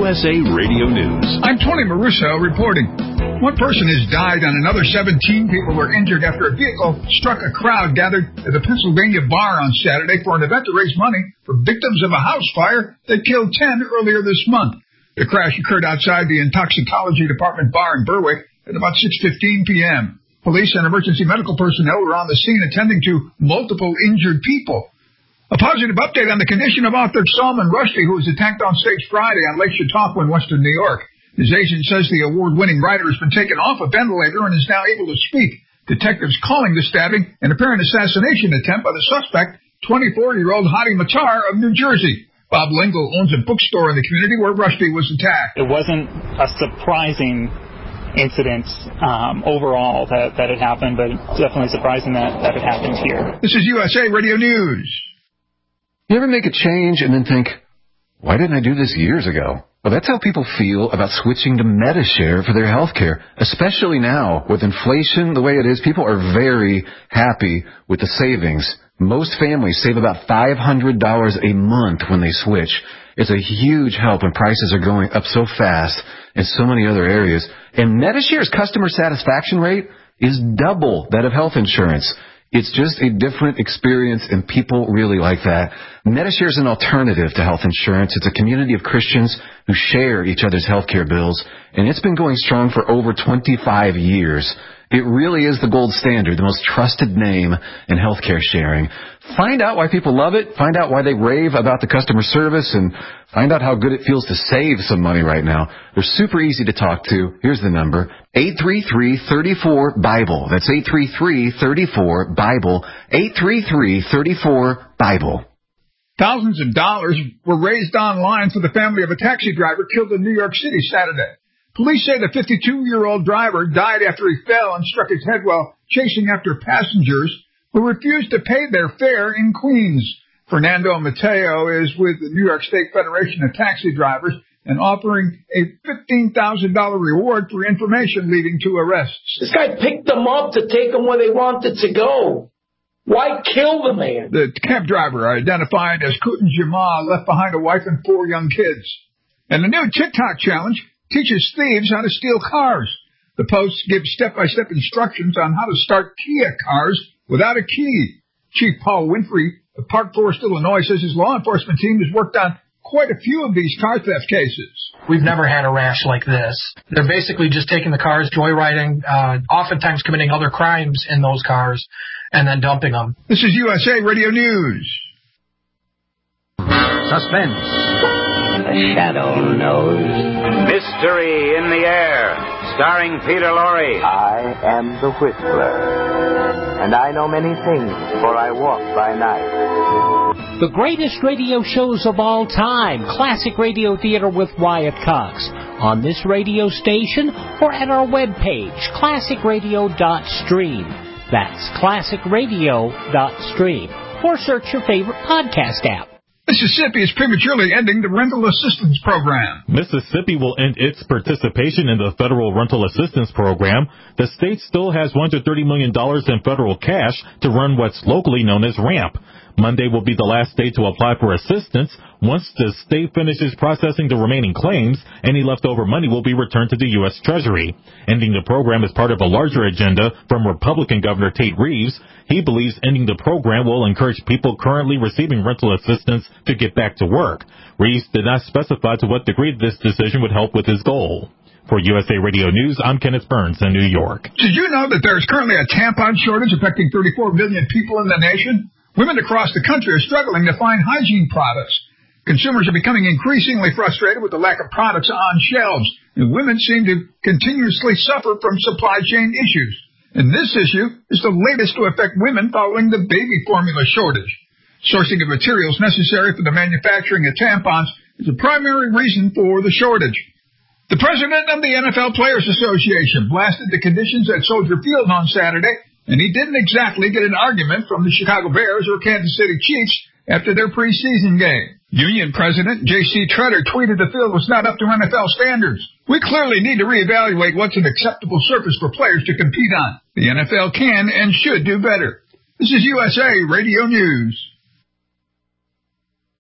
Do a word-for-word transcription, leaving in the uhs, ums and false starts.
S A Radio News. I'm Tony Maruso reporting. One person has died and another seventeen people were injured after a vehicle struck a crowd gathered at the Pennsylvania bar on Saturday for an event to raise money for victims of a house fire that killed ten earlier this month. The crash occurred outside the Intoxicology Department bar in Berwick at about six fifteen p.m. Police and emergency medical personnel were on the scene attending to multiple injured people. A positive update on the condition of author Salman Rushdie, who was attacked on stage Friday on Lake Chautauqua in western New York. His agent says the award-winning writer has been taken off a ventilator and is now able to speak. Detectives calling the stabbing an apparent assassination attempt by the suspect, twenty-four-year-old Hadi Matar of New Jersey. Bob Lingle owns a bookstore in the community where Rushdie was attacked. It wasn't a surprising incident um, overall that, that it happened, but it's definitely surprising that, that it happened here. This is U S A Radio News. You ever make a change and then think, why didn't I do this years ago? Well, that's how people feel about switching to Medi-Share for their health care, especially now with inflation the way it is. People are very happy with the savings. Most families save about five hundred dollars a month when they switch. It's a huge help when prices are going up so fast in so many other areas. And Medi-Share's customer satisfaction rate is double that of health insurance. It's just a different experience, and people really like that. Medi-Share is an alternative to health insurance. It's a community of Christians who share each other's health care bills, and it's been going strong for over twenty-five years. It really is the gold standard, the most trusted name in healthcare sharing. Find out why people love it. Find out why they rave about the customer service, and find out how good it feels to save some money right now. They're super easy to talk to. Here's the number, eight three three, three four, BIBLE. That's eight three three, three four, BIBLE, eight three three, three four, BIBLE. Thousands of dollars were raised online for the family of a taxi driver killed in New York City Saturday. Police say the fifty-two-year-old driver died after he fell and struck his head while chasing after passengers who refused to pay their fare in Queens. Fernando Mateo is with the New York State Federation of Taxi Drivers and offering a fifteen thousand dollars reward for information leading to arrests. This guy picked them up to take them where they wanted to go. Why kill the man? The cab driver, identified as Kutin Jamal, left behind a wife and four young kids. And the new TikTok challenge teaches thieves how to steal cars. The posts give step-by-step instructions on how to start Kia cars without a key. Chief Paul Winfrey of Park Forest, Illinois, says his law enforcement team has worked on quite a few of these car theft cases. We've never had a rash like this. They're basically just taking the cars, joyriding, uh, oftentimes committing other crimes in those cars, and then dumping them. This is U S A Radio News. Suspense. The Shadow Knows. Mystery in the Air, starring Peter Lorre. I am the Whistler, and I know many things, for I walk by night. The greatest radio shows of all time, Classic Radio Theater with Wyatt Cox, on this radio station or at our webpage, classic radio dot stream. That's classic radio dot stream. Or search your favorite podcast app. Mississippi is prematurely ending the rental assistance program. Mississippi will end its participation in the federal rental assistance program. The state still has one hundred thirty million dollars in federal cash to run what's locally known as RAMP. Monday will be the last day to apply for assistance. Once the state finishes processing the remaining claims, any leftover money will be returned to the U S Treasury. Ending the program is part of a larger agenda from Republican Governor Tate Reeves. He believes ending the program will encourage people currently receiving rental assistance to get back to work. Reeves did not specify to what degree this decision would help with his goal. For U S A Radio News, I'm Kenneth Burns in New York. Did you know that there is currently a tampon shortage affecting thirty-four million people in the nation? Women across the country are struggling to find hygiene products. Consumers are becoming increasingly frustrated with the lack of products on shelves, and women seem to continuously suffer from supply chain issues. And this issue is the latest to affect women following the baby formula shortage. Sourcing of materials necessary for the manufacturing of tampons is a primary reason for the shortage. The president of the N F L Players Association blasted the conditions at Soldier Field on Saturday, and he didn't exactly get an argument from the Chicago Bears or Kansas City Chiefs after their preseason game. Union President J C Tretter tweeted the field was not up to N F L standards. We clearly need to reevaluate what's an acceptable surface for players to compete on. The N F L can and should do better. This is U S A Radio News.